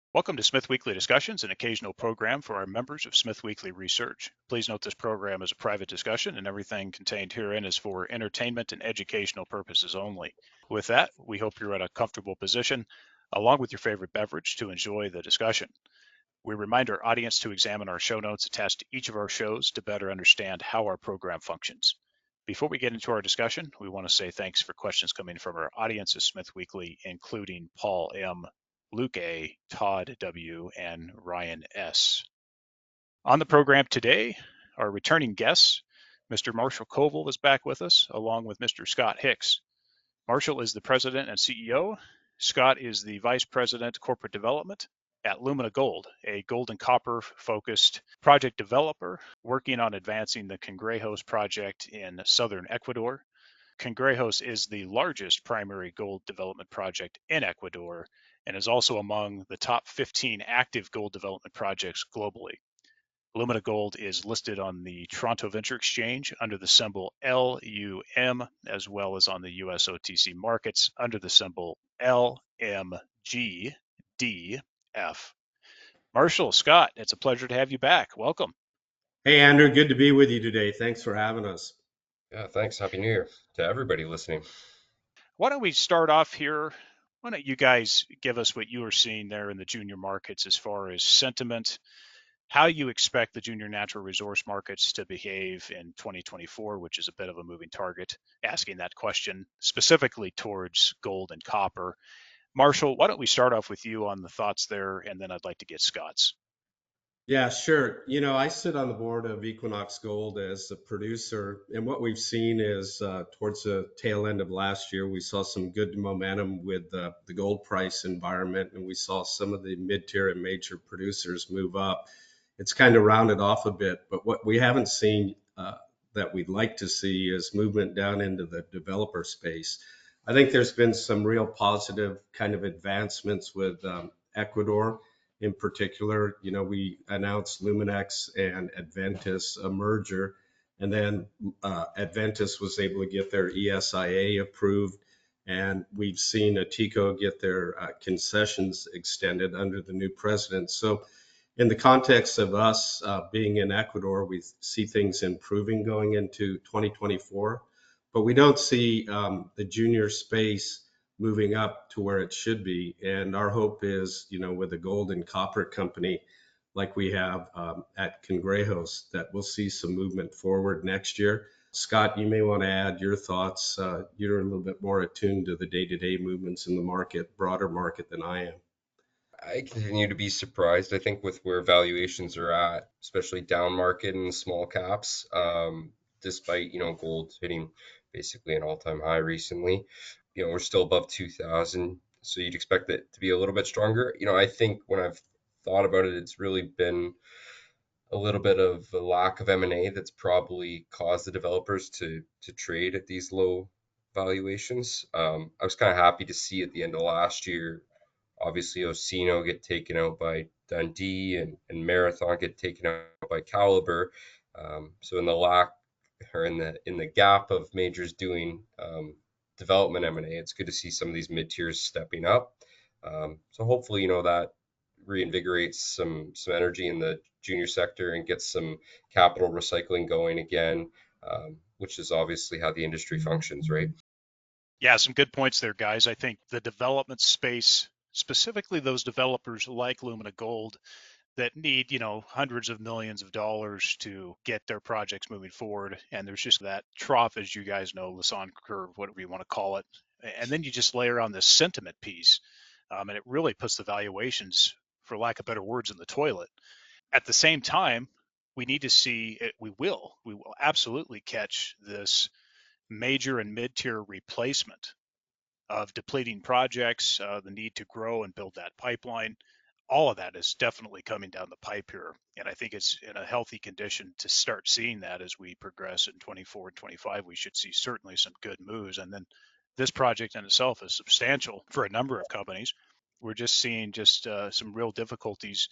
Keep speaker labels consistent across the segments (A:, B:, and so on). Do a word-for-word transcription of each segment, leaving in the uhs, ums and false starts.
A: Welcome to Smith Weekly Discussions, an occasional program for our members of Smith Weekly Research. Please note this program is a private discussion and everything contained herein is for entertainment and educational purposes only. With that, we hope you're at a comfortable position, along with your favorite beverage, to enjoy the discussion. We remind our audience to examine our show notes attached to each of our shows to better understand how our program functions. Before we get into our discussion, we want to say thanks for questions coming from our audience of Smith Weekly, including Paul M., Luke A., Todd W., and Ryan S. On the program today, our returning guests, Mister Marshall Koval is back with us, along with Mister Scott Hicks. Marshall is the president and C E O. Scott is the vice president corporate development at Lumina Gold, a gold and copper focused project developer working on advancing the Cangrejos project in southern Ecuador. Cangrejos is the largest primary gold development project in Ecuador and is also among the top fifteen active gold development projects globally. Lumina Gold is listed on the Toronto Venture Exchange under the symbol L U M, as well as on the U S O T C markets under the symbol L M G D F. Marshall, Scott, it's a pleasure to have you back. Welcome.
B: Hey, Andrew, good to be with you today. Thanks for having us.
C: Yeah, thanks. Happy New Year to everybody listening.
A: Why don't we start off here? Why don't you guys give us what you are seeing there in the junior markets as far as sentiment, how you expect the junior natural resource markets to behave in twenty twenty-four, which is a bit of a moving target, asking that question specifically towards gold and copper. Marshall, why don't we start off with you on the thoughts there, and then I'd like to get Scott's.
B: Yeah, sure. You know, I sit on the board of Equinox Gold as a producer, and what we've seen is uh, towards the tail end of last year, we saw some good momentum with uh, the gold price environment, and we saw some of the mid-tier and major producers move up. It's kind of rounded off a bit, but what we haven't seen uh, that we'd like to see is movement down into the developer space. I think there's been some real positive kind of advancements with um, Ecuador in particular. You know, we announced Luminex and Adventus a merger, and then uh, Adventus was able to get their E S I A approved, and we've seen Atico get their uh, concessions extended under the new president. So in the context of us uh, being in Ecuador, we see things improving going into twenty twenty-four, but we don't see um, the junior space moving up to where it should be. And our hope is, you know, with a gold and copper company like we have um, at Cangrejos, that we'll see some movement forward next year. Scott, you may want to add your thoughts. Uh, you're a little bit more attuned to the day-to-day movements in the market, broader market than I am.
C: I continue to be surprised, I think, with where valuations are at, especially down market and small caps, um, despite, you know, gold hitting basically an all-time high recently. You know, we're still above two thousand, so you'd expect it to be a little bit stronger. You know, I think when I've thought about it, it's really been a little bit of a lack of M and A that's probably caused the developers to to trade at these low valuations. Um, I was kind of happy to see at the end of last year, obviously Osino get taken out by Dundee and, and Marathon get taken out by Caliber. Um, so in the lack or in the in the gap of majors doing um, development M and A, it's good to see some of these mid tiers stepping up. Um, so hopefully, you know, that reinvigorates some some energy in the junior sector and gets some capital recycling going again, um, which is obviously how the industry functions, right?
A: Yeah, some good points there, guys. I think the development space, specifically those developers like Lumina Gold, that need, you know, hundreds of millions of dollars to get their projects moving forward. And there's just that trough, as you guys know, Lassonde curve, whatever you want to call it. And then you just layer on this sentiment piece, um, and it really puts the valuations, for lack of better words, in the toilet. At the same time, we need to see it, we will, we will absolutely catch this major and mid-tier replacement of depleting projects, uh, the need to grow and build that pipeline. All of that is definitely coming down the pipe here. And I think it's in a healthy condition to start seeing that as we progress in twenty-four and twenty-five. We should see certainly some good moves. And then this project in itself is substantial for a number of companies. We're just seeing just uh, some real difficulties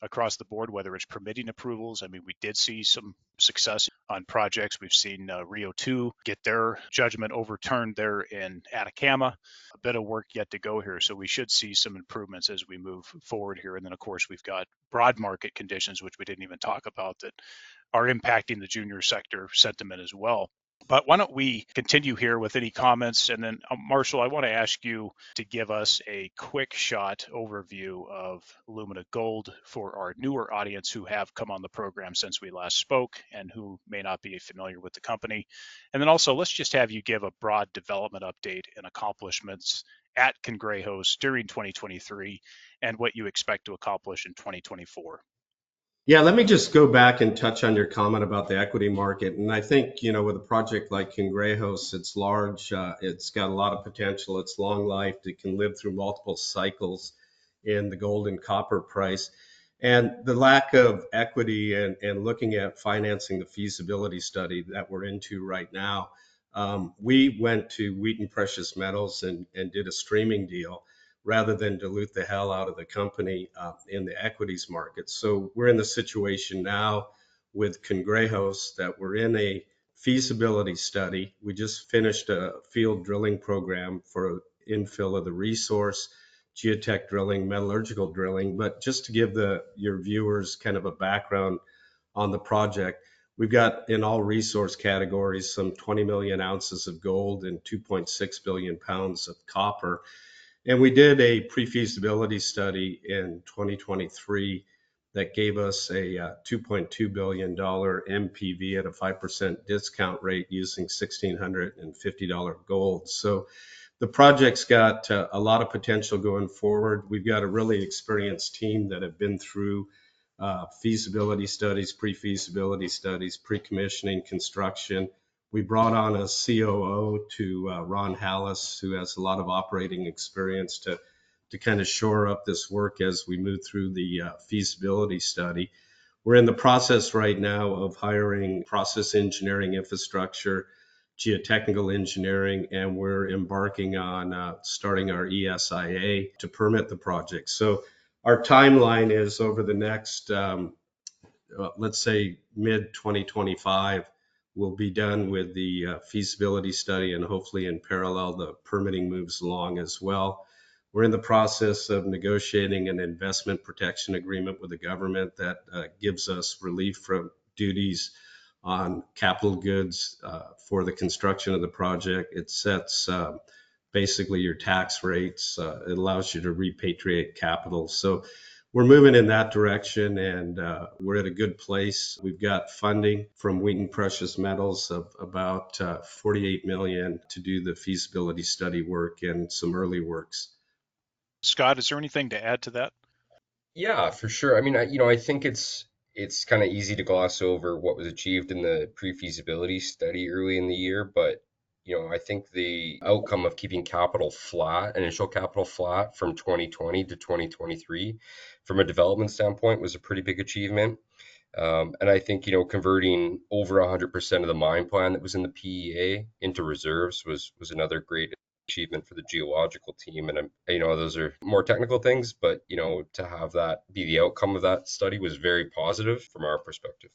A: across the board, whether it's permitting approvals. I mean, we did see some success on projects. We've seen uh, Rio two get their judgment overturned there in Atacama. A bit of work yet to go here, so we should see some improvements as we move forward here. And then, of course, we've got broad market conditions, which we didn't even talk about, that are impacting the junior sector sentiment as well. But why don't we continue here with any comments? And then, uh, Marshall, I want to ask you to give us a quick shot overview of Lumina Gold for our newer audience who have come on the program since we last spoke and who may not be familiar with the company. And then also, let's just have you give a broad development update and accomplishments at Cangrejos during twenty twenty-three and what you expect to accomplish in twenty twenty-four.
B: Yeah, let me just go back and touch on your comment about the equity market. And I think, you know, with a project like Cangrejos, it's large, uh, it's got a lot of potential, it's long lived, it can live through multiple cycles in the gold and copper price. And the lack of equity and, and looking at financing the feasibility study that we're into right now, um, we went to Wheaton Precious Metals and, and did a streaming deal, rather than dilute the hell out of the company uh, in the equities market. So we're in the situation now with Cangrejos that we're in a feasibility study. We just finished a field drilling program for infill of the resource, geotech drilling, metallurgical drilling. But just to give the your viewers kind of a background on the project, we've got in all resource categories some twenty million ounces of gold and two point six billion pounds of copper. And we did a pre-feasibility study in twenty twenty-three that gave us a uh, two point two billion dollars M P V at a five percent discount rate using one thousand six hundred fifty dollars gold. So the project's got uh, a lot of potential going forward. We've got a really experienced team that have been through uh, feasibility studies, pre-feasibility studies, pre-commissioning, construction. We brought on a C O O to uh, Ron Hallis, who has a lot of operating experience to, to kind of shore up this work as we move through the uh, feasibility study. We're in the process right now of hiring process engineering infrastructure, geotechnical engineering, and we're embarking on uh, starting our E S I A to permit the project. So our timeline is over the next, um, uh, let's say, mid twenty twenty-five, we'll be done with the uh, feasibility study, and hopefully in parallel, the permitting moves along as well. We're in the process of negotiating an investment protection agreement with the government that uh, gives us relief from duties on capital goods uh, for the construction of the project. It sets uh, basically your tax rates. Uh, it allows you to repatriate capital. So we're moving in that direction, and uh, we're at a good place. We've got funding from Wheaton Precious Metals of about uh, forty-eight million dollars to do the feasibility study work and some early works.
A: Scott, is there anything to add to that?
C: Yeah, for sure. I mean, I, you know, I think it's it's kind of easy to gloss over what was achieved in the pre-feasibility study early in the year, but you know, I think the outcome of keeping capital flat, initial capital flat from twenty twenty to twenty twenty-three, from a development standpoint, was a pretty big achievement. Um, and I think, you know, converting over one hundred percent of the mine plan that was in the P E A into reserves was was another great achievement for the geological team. And, um, you know, those are more technical things, but, you know, to have that be the outcome of that study was very positive from our perspective.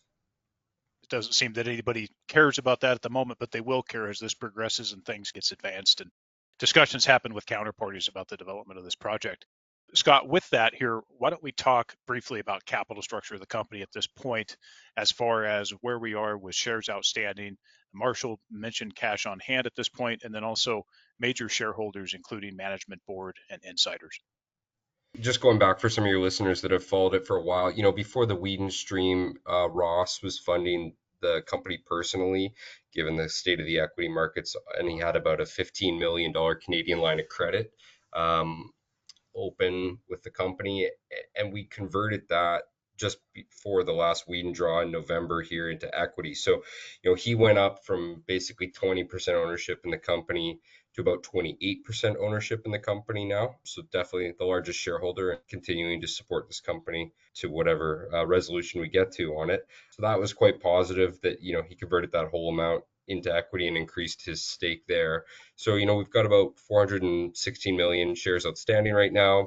A: It doesn't seem that anybody cares about that at the moment, but they will care as this progresses and things gets advanced and discussions happen with counterparties about the development of this project. Scott, with that here, why don't we talk briefly about capital structure of the company at this point, as far as where we are with shares outstanding. Marshall mentioned cash on hand at this point, and then also major shareholders, including management board and insiders.
C: Just going back for some of your listeners that have followed it for a while, you know, before the Wheaton stream, uh, Ross was funding the company personally, given the state of the equity markets, and he had about a fifteen million dollars Canadian line of credit um, open with the company, and we converted that just before the last Wheaton draw in November here into equity. So, you know, he went up from basically twenty percent ownership in the company to about twenty-eight percent ownership in the company now. So definitely the largest shareholder and continuing to support this company to whatever uh, resolution we get to on it. So that was quite positive that, you know, he converted that whole amount into equity and increased his stake there. So, you know, we've got about four hundred sixteen million shares outstanding right now.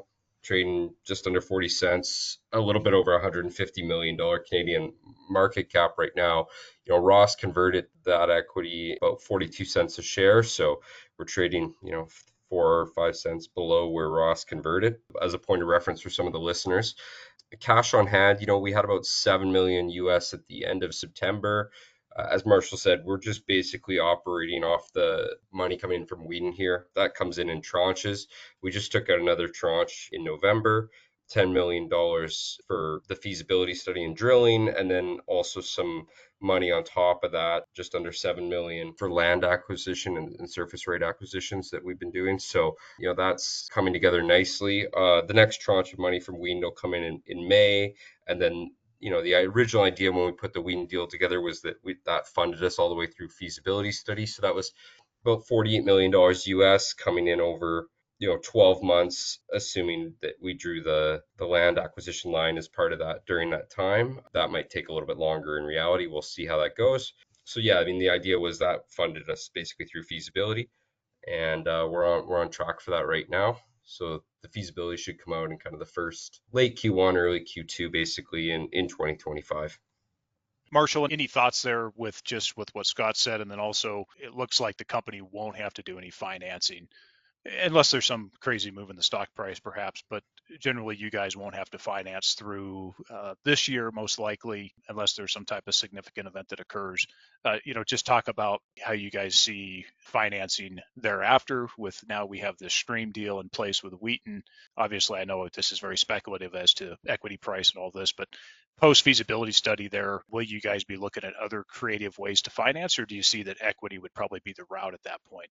C: trading just under forty cents, a little bit over one hundred fifty million dollars Canadian market cap right now. You know, Ross converted that equity about forty-two cents a share. So we're trading, you know, four or five cents below where Ross converted. As a point of reference for some of the listeners, cash on hand, you know, we had about seven million U S at the end of September. Uh, as Marshall said, we're just basically operating off the money coming in from Wheaton here. That comes in in tranches. We just took out another tranche in November, ten million dollars for the feasibility study and drilling, and then also some money on top of that, just under seven million dollars for land acquisition and, and surface rate acquisitions that we've been doing. So, you know, that's coming together nicely. Uh, the next tranche of money from Wheaton will come in, in in May, and then you know, the original idea when we put the Wheaton deal together was that we, that funded us all the way through feasibility study. So that was about forty-eight million dollars U S coming in over, you know, twelve months, assuming that we drew the, the land acquisition line as part of that during that time. That might take a little bit longer in reality. We'll see how that goes. So yeah, I mean, the idea was that funded us basically through feasibility, and uh, we're on we're on track for that right now. So the feasibility should come out in kind of the first late Q one, early Q two, basically in, in twenty twenty-five.
A: Marshall, any thoughts there with just with what Scott said? And then also, it looks like the company won't have to do any financing unless there's some crazy move in the stock price, perhaps. But generally, you guys won't have to finance through uh, this year, most likely, unless there's some type of significant event that occurs. Uh, you know, just talk about how you guys see financing thereafter. With now we have this stream deal in place with Wheaton. Obviously, I know this is very speculative as to equity price and all this, but post feasibility study there, will you guys be looking at other creative ways to finance, or do you see that equity would probably be the route at that point?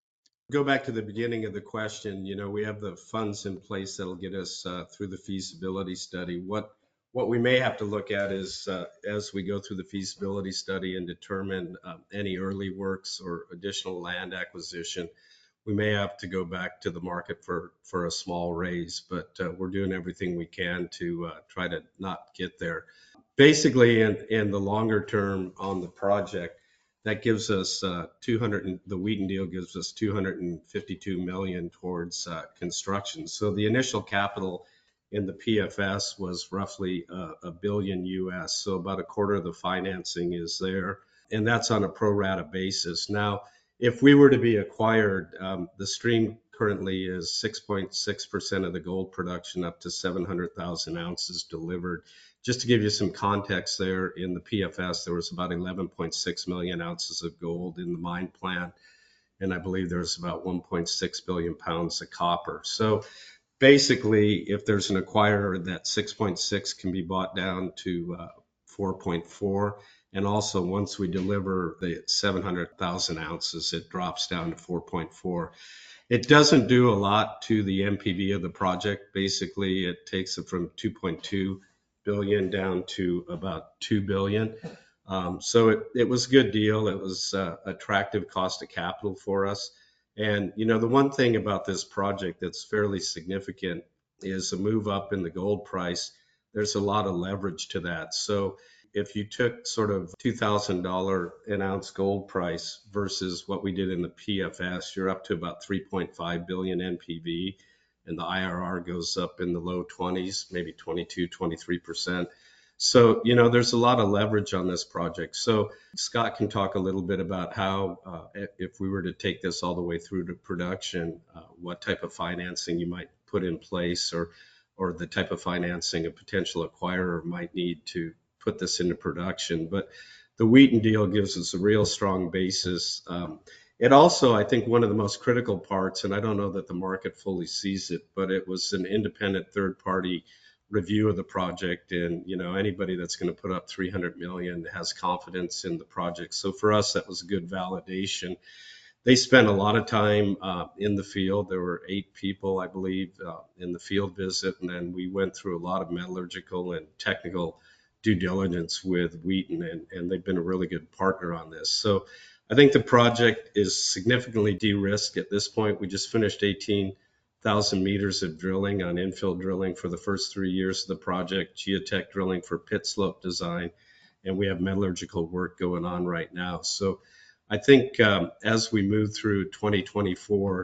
B: Go back to the beginning of the question. You know, we have the funds in place that'll get us uh, through the feasibility study. What what we may have to look at is uh, as we go through the feasibility study and determine uh, any early works or additional land acquisition, we may have to go back to the market for for a small raise. But uh, we're doing everything we can to uh, try to not get there. Basically, in in the longer term on the project, that gives us uh, two hundred. The Wheaton deal gives us two hundred fifty-two million towards uh, construction. So the initial capital in the P F S was roughly uh, a billion U S. So about a quarter of the financing is there, and that's on a pro rata basis. Now, if we were to be acquired, um, the stream currently is six point six percent of the gold production, up to seven hundred thousand ounces delivered. Just to give you some context there, in the P F S, there was about eleven point six million ounces of gold in the mine plan, and I believe there's about one point six billion pounds of copper. So basically, if there's an acquirer, that six point six can be bought down to uh, four point four. And also, once we deliver the seven hundred thousand ounces, it drops down to four point four. It doesn't do a lot to the N P V of the project. Basically, it takes it from two point two billion down to about two billion. Um, so it, it was a good deal. It was uh, attractive cost of capital for us. And, you know, the one thing about this project that's fairly significant is a move up in the gold price. There's a lot of leverage to that. So if you took sort of two thousand dollars an ounce gold price versus what we did in the P F S, you're up to about three point five billion N P V, and the I R R goes up in the low twenties, maybe twenty-two, twenty-three percent. So, you know, there's a lot of leverage on this project. So Scott can talk a little bit about how, uh, if we were to take this all the way through to production, uh, what type of financing you might put in place, or, or the type of financing a potential acquirer might need to put this into production. But the Wheaton deal gives us a real strong basis. Um, it also, I think, one of the most critical parts, and I don't know that the market fully sees it, but it was an independent third-party review of the project. And, you know, anybody that's going to put up three hundred million has confidence in the project. So for us, that was a good validation. They spent a lot of time uh, in the field. There were eight people, I believe, uh, in the field visit. And then we went through a lot of metallurgical and technical due diligence with Wheaton, and, and they've been a really good partner on this. So I think the project is significantly de-risked at this point. We just finished eighteen thousand meters of drilling on infill drilling for the first three years of the project, geotech drilling for pit slope design, and we have metallurgical work going on right now. So I think um, as we move through twenty twenty-four,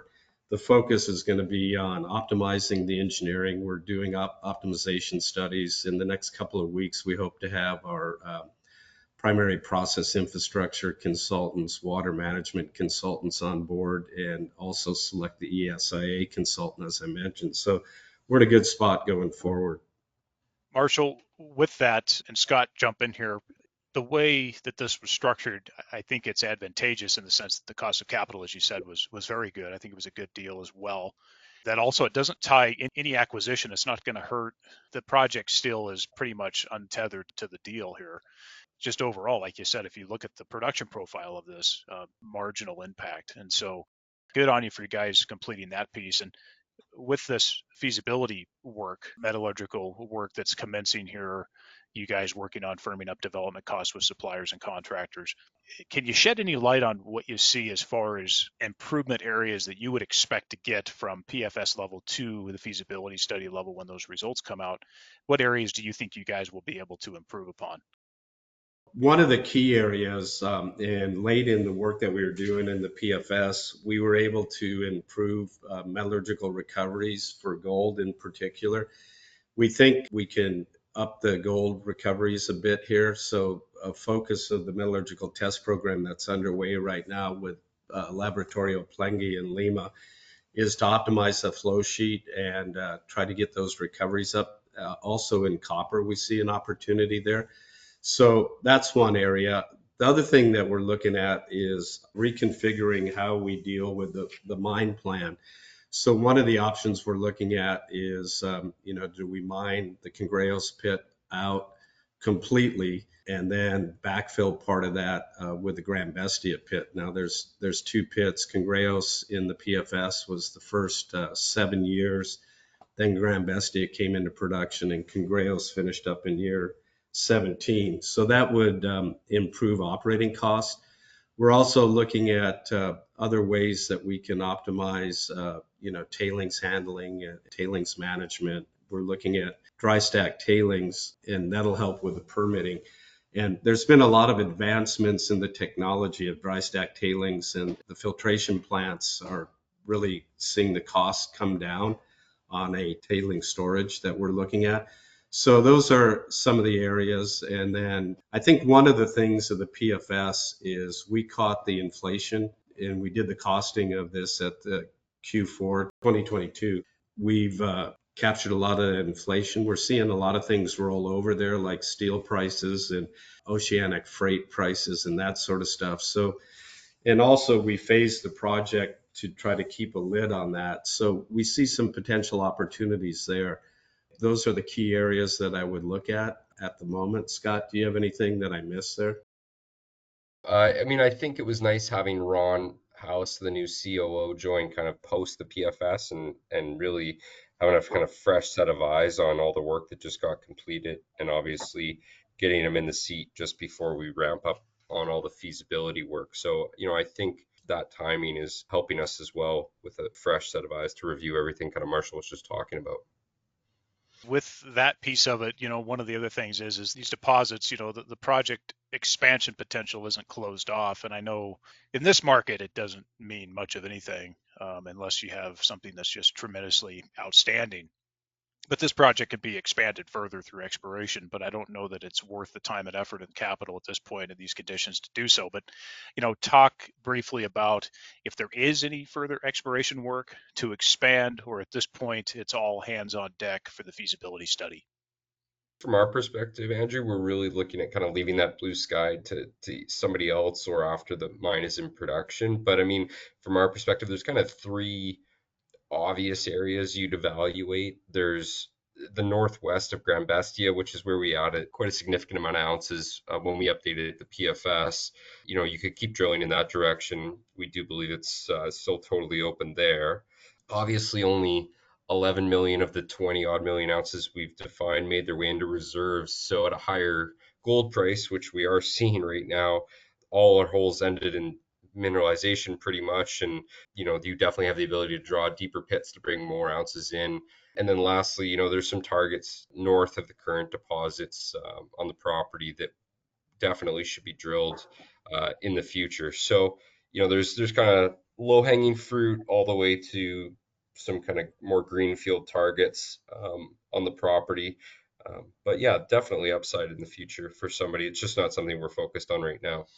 B: the focus is going to be on optimizing the engineering. We're doing op- optimization studies. In the next couple of weeks, we hope to have our uh, primary process infrastructure consultants, water management consultants on board, and also select the E S I A consultant, as I mentioned. So we're in a good spot going forward.
A: Marshall, with that, and Scott, jump in here. The way that this was structured, I think it's advantageous in the sense that the cost of capital, as you said, was was very good. I think it was a good deal as well. That also, it doesn't tie in any acquisition. It's not going to hurt. The project still is pretty much untethered to the deal here. Just overall, like you said, if you look at the production profile of this, uh, marginal impact. And so good on you for you guys completing that piece. And with this feasibility work, metallurgical work that's commencing here, you guys working on firming up development costs with suppliers and contractors. Can you shed any light on what you see as far as improvement areas that you would expect to get from P F S level to the feasibility study level when those results come out? What areas do you think you guys will be able to improve upon?
B: One of the key areas, um, and late in the work that we were doing in the P F S, we were able to improve uh, metallurgical recoveries for gold in particular. We think we can up the gold recoveries a bit here. So a focus of the metallurgical test program that's underway right now with uh, Laboratorio Plengi in Lima is to optimize the flow sheet and uh, try to get those recoveries up. Uh, also in copper, we see an opportunity there. So that's one area. The other thing that we're looking at is reconfiguring how we deal with the, the mine plan. So one of the options we're looking at is, um, you know, do we mine the Cangrejos pit out completely and then backfill part of that uh, with the Gran Bestia pit? Now there's there's two pits. Cangrejos in the P F S was the first uh, seven years. Then Gran Bestia came into production and Cangrejos finished up in year seventeen. So that would um, improve operating costs. We're also looking at uh, other ways that we can optimize, uh, you know, tailings handling, uh, tailings management. We're looking at dry stack tailings, and that'll help with the permitting. And there's been a lot of advancements in the technology of dry stack tailings, and the filtration plants are really seeing the costs come down on a tailing storage that we're looking at. So those are some of the areas. And then I think one of the things of the P F S is we caught the inflation, and we did the costing of this at the Q four twenty twenty-two. We've uh, captured a lot of inflation. We're seeing a lot of things roll over there, like steel prices and oceanic freight prices and that sort of stuff. So, and also we phased the project to try to keep a lid on that. So we see some potential opportunities there. Those are the key areas that I would look at at the moment. Scott, do you have anything that I missed there?
C: Uh, I mean, I think it was nice having Ron House, the new C O O, join kind of post the P F S and and really having a kind of fresh set of eyes on all the work that just got completed, and obviously getting him in the seat just before we ramp up on all the feasibility work. So, you know, I think that timing is helping us as well with a fresh set of eyes to review everything kind of Marshall was just talking about.
A: With that piece of it, you know, one of the other things is is these deposits, you know, the, the project expansion potential isn't closed off. And I know in this market, it doesn't mean much of anything um, unless you have something that's just tremendously outstanding. But this project could be expanded further through exploration, but I don't know that it's worth the time and effort and capital at this point in these conditions to do so. But, you know, talk briefly about if there is any further exploration work to expand, or at this point, it's all hands on deck for the feasibility study.
C: From our perspective, Andrew, we're really looking at kind of leaving that blue sky to, to somebody else or after the mine is in production. But I mean, from our perspective, there's kind of three obvious areas you'd evaluate. There's the northwest of Gran Bestia, which is where we added quite a significant amount of ounces uh, when we updated the P F S. You know, you could keep drilling in that direction. We do believe it's uh, still totally open there. Obviously, only eleven million of the twenty odd million ounces we've defined made their way into reserves. So at a higher gold price, which we are seeing right now, all our holes ended in mineralization pretty much, and you know you definitely have the ability to draw deeper pits to bring more ounces in. And then lastly, you know there's some targets north of the current deposits um, on the property that definitely should be drilled uh, in the future. So you know there's there's kind of low-hanging fruit all the way to some kind of more greenfield targets um, on the property. Um, but yeah, definitely upside in the future for somebody. It's just not something we're focused on right now.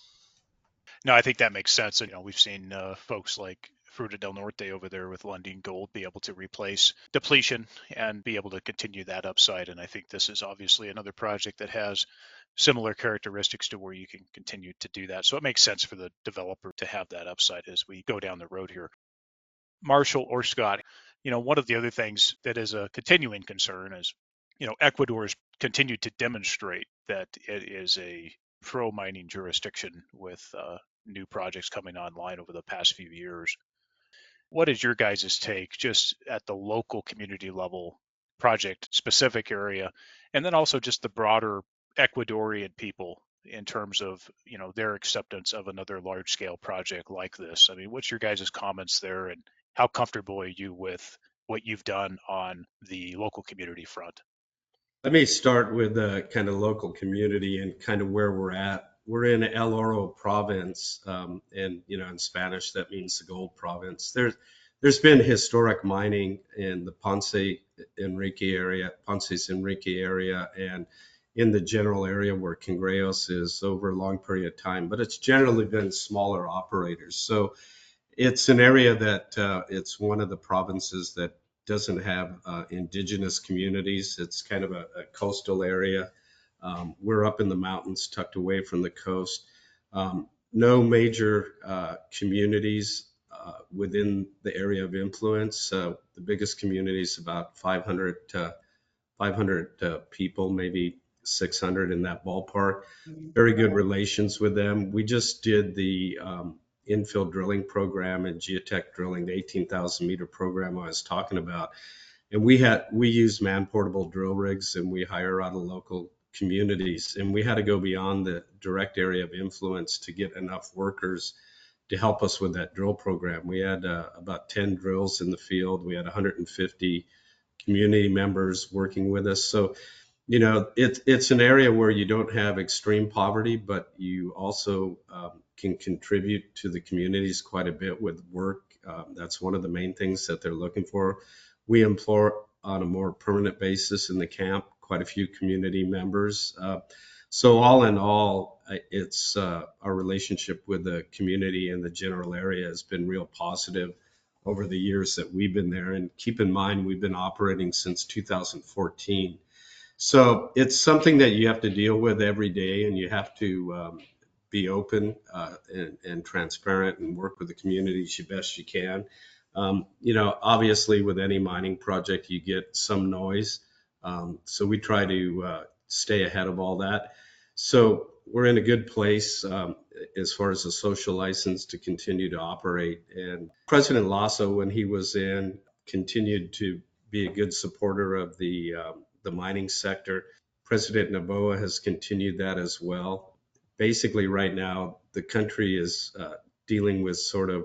A: No, I think that makes sense. You know, we've seen uh, folks like Fruta del Norte over there with Lundin Gold be able to replace depletion and be able to continue that upside. And I think this is obviously another project that has similar characteristics to where you can continue to do that. So it makes sense for the developer to have that upside as we go down the road here. Marshall or Scott, you know, one of the other things that is a continuing concern is, you know, Ecuador's continued to demonstrate that it is a pro mining jurisdiction with uh, new projects coming online over the past few years. What is your guys' take just at the local community level, project specific area, and then also just the broader Ecuadorian people in terms of, you know, their acceptance of another large scale project like this? I mean, what's your guys' comments there, and how comfortable are you with what you've done on the local community front?
B: Let me start with the kind of local community and kind of where we're at. We're in El Oro province, um, and you know, in Spanish that means the gold province. There's there's been historic mining in the Ponce Enrique area, Ponce's Enrique area, and in the general area where Cangrejos is over a long period of time. But it's generally been smaller operators. So it's an area that uh, it's one of the provinces that doesn't have uh, indigenous communities. It's kind of a, a coastal area. Um, we're up in the mountains, tucked away from the coast. Um, no major uh, communities uh, within the area of influence. Uh, the biggest community is about five hundred, uh, five hundred uh, people, maybe six hundred in that ballpark. Very good relations with them. We just did the um, infill drilling program and geotech drilling, the eighteen thousand meter program I was talking about. And we had we use man portable drill rigs, and we hire out of local communities. And we had to go beyond the direct area of influence to get enough workers to help us with that drill program. We had uh, about ten drills in the field. We had one hundred fifty community members working with us. So, you know, it, it's an area where you don't have extreme poverty, but you also um, can contribute to the communities quite a bit with work. Um, that's one of the main things that they're looking for. We employ on a more permanent basis in the camp quite a few community members. Uh, so all in all, it's uh, our relationship with the community and the general area has been real positive over the years that we've been there. And keep in mind, we've been operating since two thousand fourteen. So it's something that you have to deal with every day, and you have to um, be open uh, and, and transparent and work with the communities as best you can. Um, you know, obviously with any mining project, you get some noise. Um, so we try to uh, stay ahead of all that. So we're in a good place um, as far as a social license to continue to operate. And President Lasso, when he was in, continued to be a good supporter of the um, the mining sector. President Noboa has continued that as well. Basically, right now, the country is uh, dealing with sort of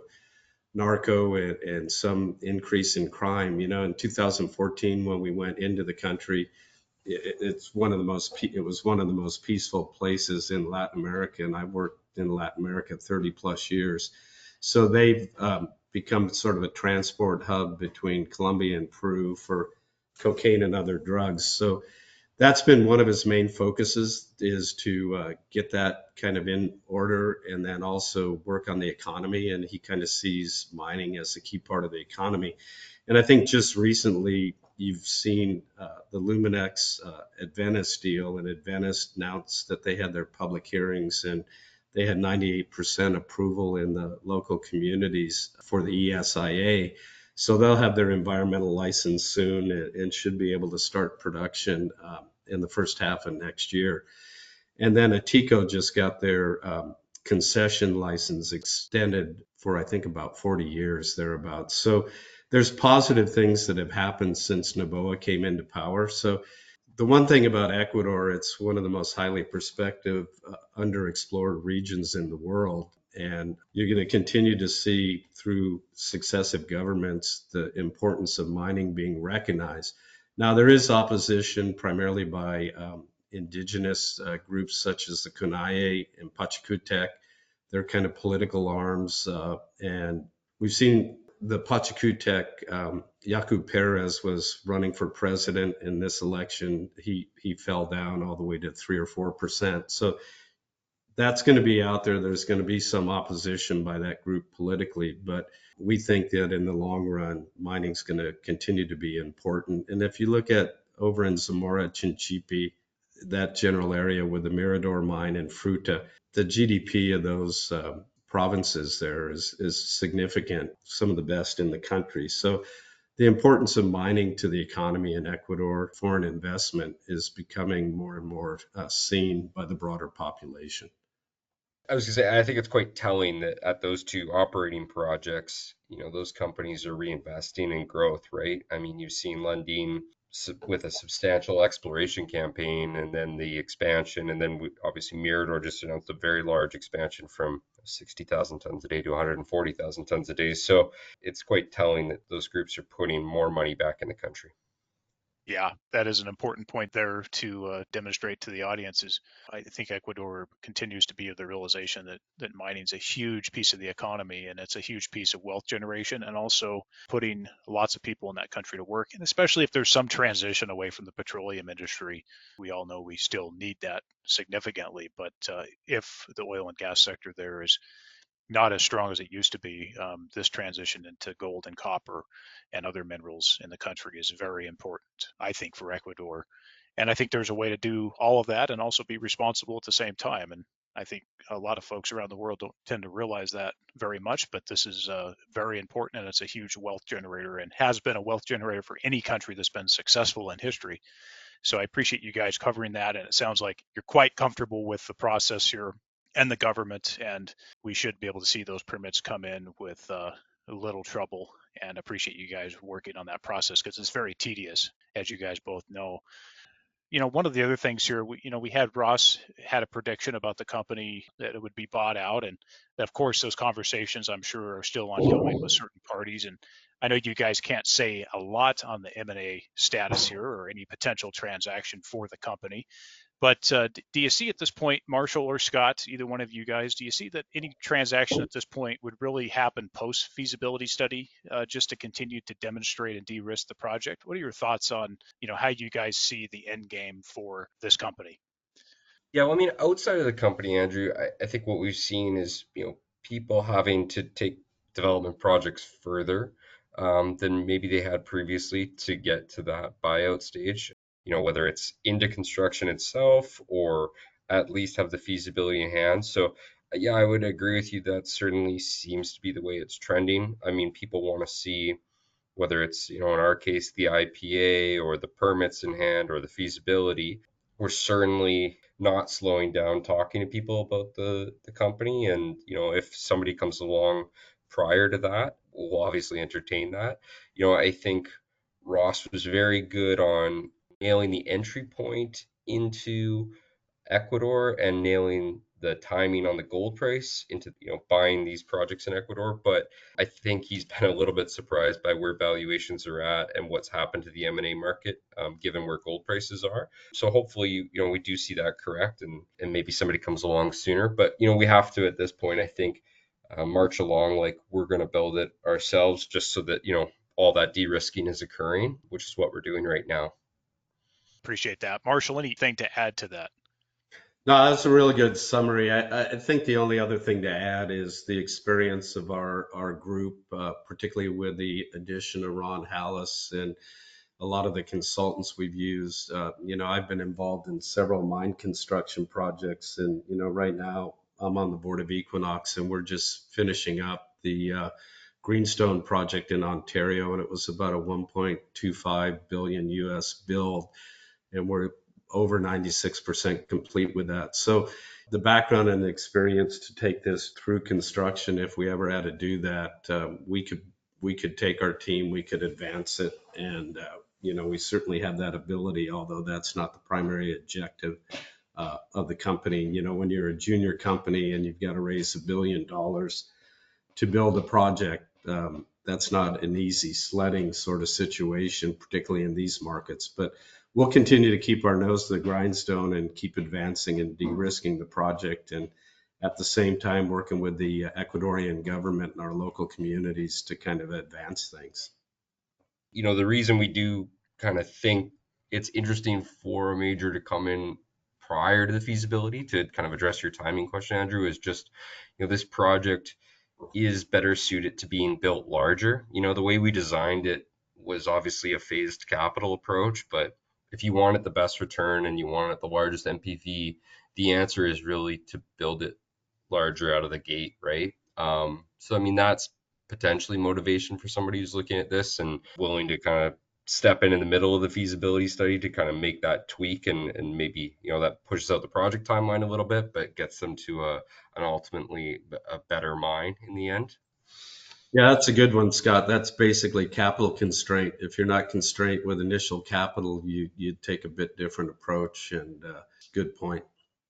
B: narco and, and some increase in crime. You know, in two thousand fourteen, when we went into the country, it, it's one of the most it was one of the most peaceful places in Latin America, and I worked in Latin America thirty plus years. So they've um, become sort of a transport hub between Colombia and Peru for cocaine and other drugs. So that's been one of his main focuses, is to uh, get that kind of in order and then also work on the economy. And he kind of sees mining as a key part of the economy. And I think just recently you've seen uh, the Luminex uh, Adventus deal, and Adventus announced that they had their public hearings and they had ninety-eight percent approval in the local communities for the E S I A. So they'll have their environmental license soon and, and should be able to start production um, in the first half of next year. And then Atico just got their um, concession license extended for, I think, about forty years thereabouts. So there's positive things that have happened since Noboa came into power. So the one thing about Ecuador, it's one of the most highly prospective, uh, underexplored regions in the world. And you're going to continue to see through successive governments the importance of mining being recognized. Now, there is opposition primarily by um, indigenous uh, groups such as the Kunaye and Pachacutec. They're kind of political arms, uh, and we've seen the Pachacutec, um, Yaku Perez was running for president in this election. He he fell down all the way to three or four percent. So that's going to be out there. There's going to be some opposition by that group politically, but we think that in the long run, mining is going to continue to be important. And if you look at over in Zamora, Chinchipe, that general area with the Mirador mine and Fruta, the G D P of those uh, provinces there is, is significant, some of the best in the country. So the importance of mining to the economy in Ecuador, foreign investment, is becoming more and more uh, seen by the broader population.
C: I was gonna say, I think it's quite telling that at those two operating projects, you know, those companies are reinvesting in growth, right? I mean, you've seen Lundin with a substantial exploration campaign and then the expansion, and then we, obviously Mirador just announced a very large expansion from sixty thousand tons a day to one hundred forty thousand tons a day. So it's quite telling that those groups are putting more money back in the country.
A: Yeah, that is an important point there to uh, demonstrate to the audiences. I think Ecuador continues to be of the realization that, that mining is a huge piece of the economy, and it's a huge piece of wealth generation, and also putting lots of people in that country to work. And especially if there's some transition away from the petroleum industry, we all know we still need that significantly. But uh, if the oil and gas sector there is not as strong as it used to be, um, this transition into gold and copper and other minerals in the country is very important, I think, for Ecuador. And I think there's a way to do all of that and also be responsible at the same time. And I think a lot of folks around the world don't tend to realize that very much, but this is uh, very important, and it's a huge wealth generator and has been a wealth generator for any country that's been successful in history. So I appreciate you guys covering that. And it sounds like you're quite comfortable with the process here and the government, and we should be able to see those permits come in with uh, little trouble. And appreciate you guys working on that process because it's very tedious, as you guys both know. You know, one of the other things here, we, you know, we had Ross had a prediction about the company that it would be bought out, and of course, those conversations I'm sure are still ongoing with certain parties. And I know you guys can't say a lot on the M and A status here or any potential transaction for the company. But uh, do you see at this point, Marshall or Scott, either one of you guys, do you see that any transaction at this point would really happen post feasibility study, uh, just to continue to demonstrate and de-risk the project? What are your thoughts on, you know, how you guys see the end game for this company?
C: Yeah, well, I mean, outside of the company, Andrew, I, I think what we've seen is, you know, people having to take development projects further um, than maybe they had previously to get to that buyout stage. You know, whether it's into construction itself or at least have the feasibility in hand. So, yeah, I would agree with you. That certainly seems to be the way it's trending. I mean, people want to see whether it's, you know, in our case, the I P A or the permits in hand or the feasibility. We're certainly not slowing down talking to people about the, the company. And, you know, if somebody comes along prior to that, we'll obviously entertain that. You know, I think Ross was very good on nailing the entry point into Ecuador and nailing the timing on the gold price into, you know, buying these projects in Ecuador. But I think he's been a little bit surprised by where valuations are at and what's happened to the M and A market, um, given where gold prices are. So hopefully, you know, we do see that correct, and and maybe somebody comes along sooner. But you know, we have to at this point, I think, uh, march along like we're going to build it ourselves, just so that, you know, all that de-risking is occurring, which is what we're doing right now.
A: Appreciate that. Marshall, anything to add to that?
B: No, that's a really good summary. I, I think the only other thing to add is the experience of our, our group, uh, particularly with the addition of Ron Hallis and a lot of the consultants we've used. Uh, you know, I've been involved in several mine construction projects, and, you know, right now I'm on the board of Equinox, and we're just finishing up the uh, Greenstone project in Ontario, and it was about a one point two five billion U S build, and we're over ninety-six percent complete with that. So the background and the experience to take this through construction, if we ever had to do that, um, we could we could take our team, we could advance it, and uh, you know, we certainly have that ability, although that's not the primary objective uh, of the company. You know, when you're a junior company and you've got to raise a billion dollars to build a project, um, that's not an easy sledding sort of situation, particularly in these markets. But we'll continue to keep our nose to the grindstone and keep advancing and de-risking the project. And at the same time working with the Ecuadorian government and our local communities to kind of advance things.
C: You know, the reason we do kind of think it's interesting for a major to come in prior to the feasibility, to kind of address your timing question, Andrew, is just, you know, this project is better suited to being built larger. You know, the way we designed it was obviously a phased capital approach, but if you wanted the best return and you wanted the largest N P V, the answer is really to build it larger out of the gate, right? Um, so, I mean, that's potentially motivation for somebody who's looking at this and willing to kind of step in in the middle of the feasibility study to kind of make that tweak, and, and maybe, you know, that pushes out the project timeline a little bit, but gets them to a, an ultimately a better mine in the end.
B: Yeah, that's a good one, Scott. That's basically capital constraint. If you're not constrained with initial capital, you, you'd take a bit different approach, and uh, good point.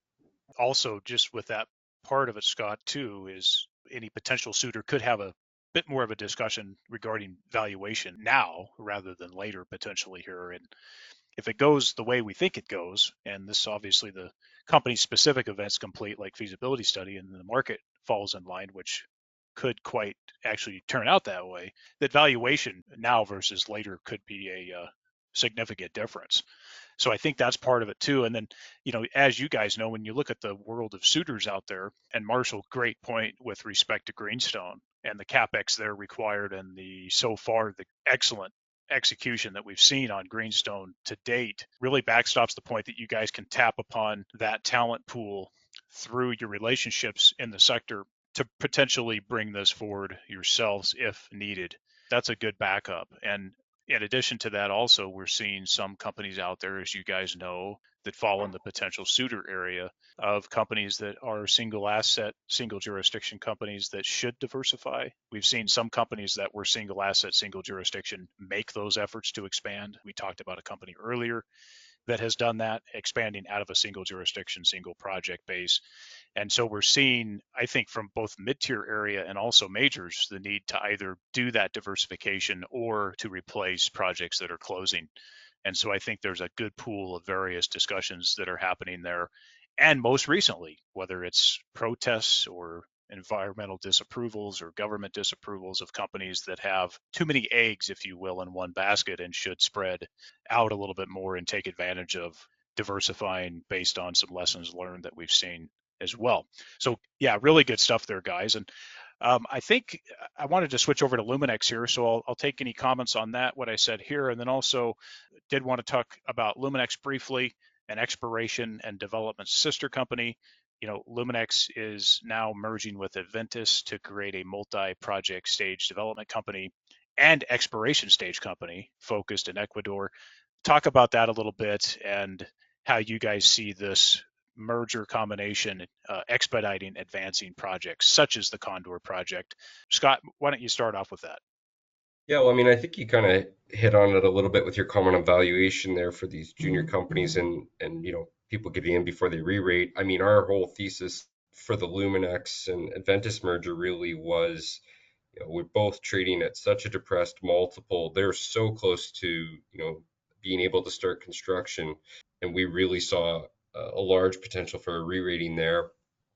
A: Also, just with that part of it, Scott, too, is any potential suitor could have a bit more of a discussion regarding valuation now rather than later potentially here. And if it goes the way we think it goes, and this obviously the company specific events complete like feasibility study and the market falls in line, which could quite actually turn out that way, that valuation now versus later could be a uh, significant difference. So I think that's part of it too. And then, you know, as you guys know, when you look at the world of suitors out there, and Marshall, great point with respect to Greenstone and the capex there required, and the so far the excellent execution that we've seen on Greenstone to date really backstops the point that you guys can tap upon that talent pool through your relationships in the sector to potentially bring this forward yourselves if needed. That's a good backup. And in addition to that, also, we're seeing some companies out there, as you guys know, that fall in the potential suitor area of companies that are single asset, single jurisdiction companies that should diversify. We've seen some companies that were single asset, single jurisdiction make those efforts to expand. We talked about a company earlier that has done that, expanding out of a single jurisdiction, single project base. And so we're seeing, I think, from both mid-tier area and also majors, the need to either do that diversification or to replace projects that are closing. And so I think there's a good pool of various discussions that are happening there. And most recently, whether it's protests or environmental disapprovals or government disapprovals of companies that have too many eggs, if you will, in one basket and should spread out a little bit more and take advantage of diversifying based on some lessons learned that we've seen as well. So yeah, really good stuff there, guys. And um, I think I wanted to switch over to Luminex here, so I'll, I'll take any comments on that, what I said here, and then also did want to talk about Luminex briefly, an exploration and development sister company. You know, Luminex is now merging with Adventus to create a multi-project stage development company and exploration stage company focused in Ecuador. Talk about that a little bit and how you guys see this merger combination uh, expediting advancing projects such as the Condor project. Scott, why don't you start off with that?
C: Yeah, well, I mean, I think you kind of hit on it a little bit with your comment on valuation there for these junior companies and and you know people getting in before they re-rate. I mean, our whole thesis for the Luminex and Adventus merger really was, you know, we're both trading at such a depressed multiple. They're so close to, you know, being able to start construction, and we really saw a, a large potential for a re-rating there.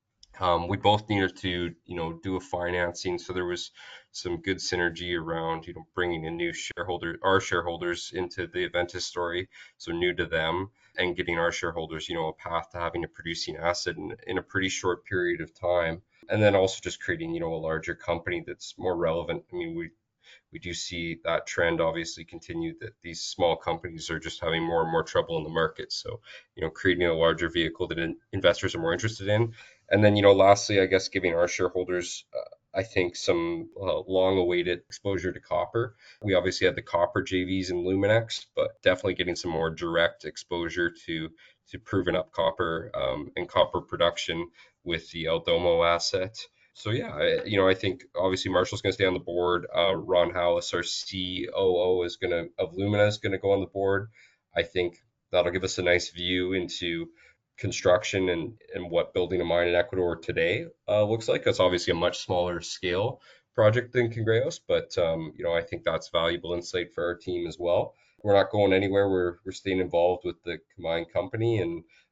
C: Um, we both needed to, you know, do a financing, so there was some good synergy around, you know, bringing in new shareholders, our shareholders into the Adventus story, so new to them, and getting our shareholders, you know, a path to having a producing asset in, in a pretty short period of time, and then also just creating, you know, a larger company that's more relevant. I mean, we we do see that trend obviously continue, that these small companies are just having more and more trouble in the market. So, you know, creating a larger vehicle that in, investors are more interested in. And then, you know, lastly, I guess giving our shareholders, uh, I think, some uh, long awaited exposure to copper. We obviously had the copper J Vs in Luminex, but definitely getting some more direct exposure to to proven up copper um, and copper production with the El Domo asset. So yeah, I, you know, I think obviously Marshall's going to stay on the board. Uh, Ron Hallis, our C O O, is going to of Lumina is going to go on the board. I think that'll give us a nice view into construction and and what building a mine in Ecuador today uh, looks like. It's obviously a much smaller scale project than Cangrejos, but um, you know, I think that's valuable insight for our team as well. We're not going anywhere. We're we're staying involved with the combined company, and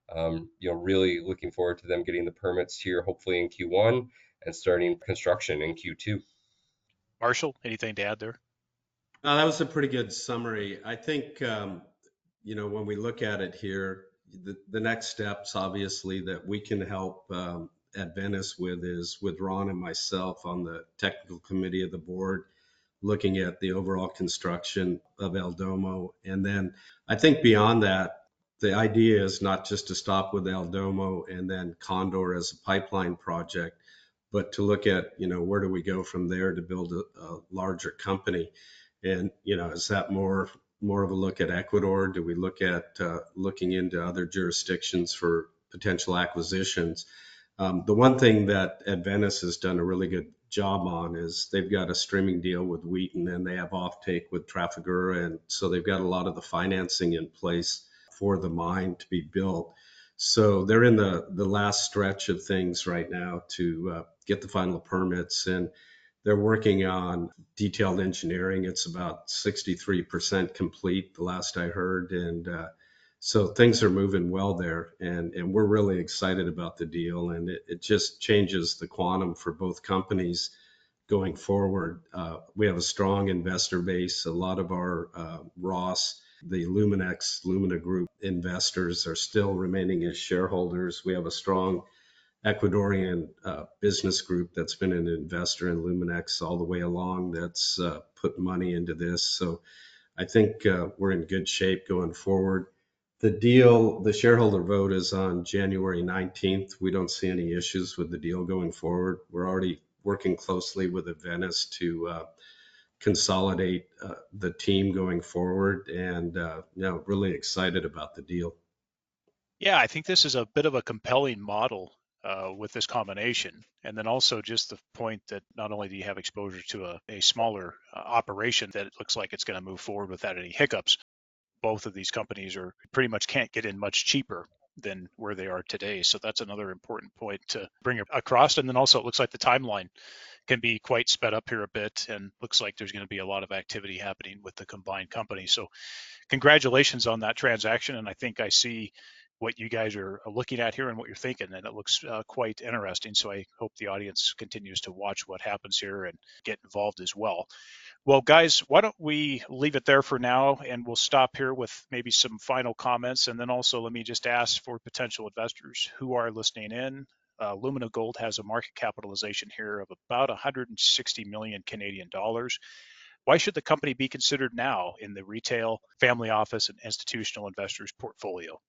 C: Um, you know, really looking forward to them getting the permits here, hopefully in Q one, and starting construction in Q two.
A: Marshall, anything to add there?
B: Uh, that was a pretty good summary. I think, um, you know, when we look at it here, the, the next steps, obviously, that we can help um, Adventus with is with Ron and myself on the technical committee of the board, looking at the overall construction of El Domo. And then I think beyond that, the idea is not just to stop with El Domo and then Condor as a pipeline project, but to look at, you know, where do we go from there to build a, a larger company? And, you know, is that more more of a look at Ecuador? Do we look at uh, looking into other jurisdictions for potential acquisitions? Um, the one thing that Adventus has done a really good job on is they've got a streaming deal with Wheaton, and they have offtake with Trafigura, and so they've got a lot of the financing in place for the mine to be built. So they're in the the last stretch of things right now to uh, get the final permits, and they're working on detailed engineering. It's about sixty-three percent complete, the last I heard, and uh, so things are moving well there, and, and we're really excited about the deal, and it, it just changes the quantum for both companies going forward. Uh, we have a strong investor base. A lot of our uh, Ross, the Luminex, Lumina Group investors are still remaining as shareholders. We have a strong Ecuadorian uh, business group that's been an investor in Luminex all the way along that's uh, put money into this. So I think uh, we're in good shape going forward. The deal, the shareholder vote is on January nineteenth. We don't see any issues with the deal going forward. We're already working closely with Adventus to uh, consolidate uh, the team going forward, and uh, you know, really excited about the deal.
A: Yeah, I think this is a bit of a compelling model uh, with this combination. And then also just the point that not only do you have exposure to a, a smaller uh, operation that it looks like it's going to move forward without any hiccups, both of these companies are pretty much can't get in much cheaper than where they are today. So that's another important point to bring across. And then also it looks like the timeline can be quite sped up here a bit, and looks like there's going to be a lot of activity happening with the combined company. So congratulations on that transaction. And I think I see what you guys are looking at here and what you're thinking, and it looks uh, quite interesting. So I hope the audience continues to watch what happens here and get involved as well. Well, guys, why don't we leave it there for now, and we'll stop here with maybe some final comments. And then also let me just ask for potential investors who are listening in. Uh, Lumina Gold has a market capitalization here of about one hundred sixty million Canadian dollars. Why should the company be considered now in the retail, family office, and institutional investors' portfolio?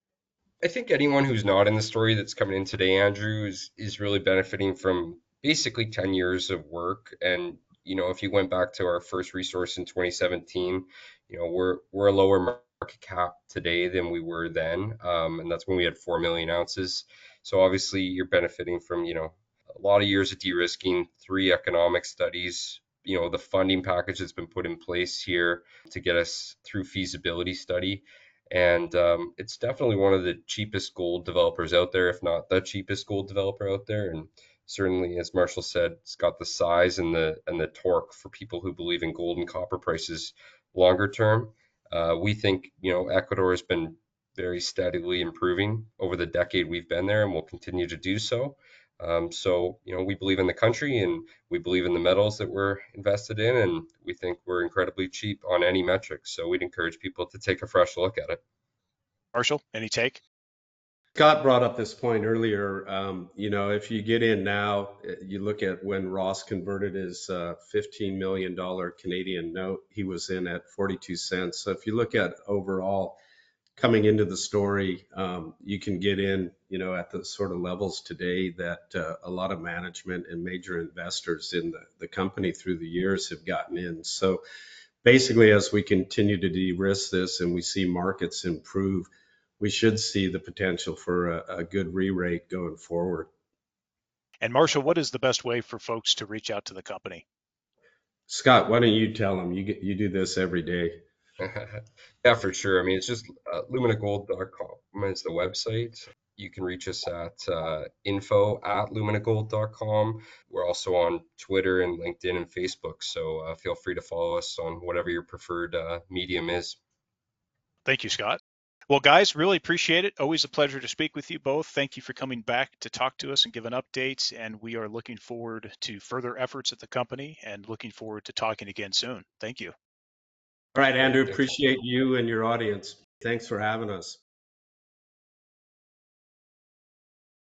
C: I think anyone who's not in the story that's coming in today, Andrew, is is really benefiting from basically ten years of work. And you know, if you went back to our first resource in twenty seventeen, you know, we're we're a lower market cap today than we were then, um, and that's when we had four million ounces. So obviously, you're benefiting from, you know, a lot of years of de-risking, three economic studies. You know, the funding package that's been put in place here to get us through feasibility study, and um, it's definitely one of the cheapest gold developers out there, if not the cheapest gold developer out there. And certainly, as Marshall said, it's got the size and the and the torque for people who believe in gold and copper prices longer term. Uh, we think, you know, Ecuador has been very steadily improving over the decade we've been there, and will continue to do so. Um, so, you know, we believe in the country, and we believe in the metals that we're invested in, and we think we're incredibly cheap on any metric. So we'd encourage people to take a fresh look at it.
A: Marshall, any take?
B: Scott brought up this point earlier. Um, you know, if you get in now, you look at when Ross converted his uh, fifteen million dollars Canadian note, he was in at forty-two cents. So if you look at overall coming into the story, um, you can get in, you know, at the sort of levels today that uh, a lot of management and major investors in the, the company through the years have gotten in. So basically, as we continue to de-risk this and we see markets improve, we should see the potential for a, a good re-rate going forward.
A: And Marshall, what is the best way for folks to reach out to the company?
B: Scott, why don't you tell them? You get, you do this every day.
C: Yeah, for sure. I mean, it's just uh, lumina gold dot com is the website. You can reach us at uh, info at lumina gold dot com. We're also on Twitter and LinkedIn and Facebook, so uh, feel free to follow us on whatever your preferred uh, medium is.
A: Thank you, Scott. Well, guys, really appreciate it. Always a pleasure to speak with you both. Thank you for coming back to talk to us and give an update. And we are looking forward to further efforts at the company and looking forward to talking again soon. Thank you.
B: All right, Andrew,
C: Thanks.
B: appreciate you and your audience. Thanks for having us.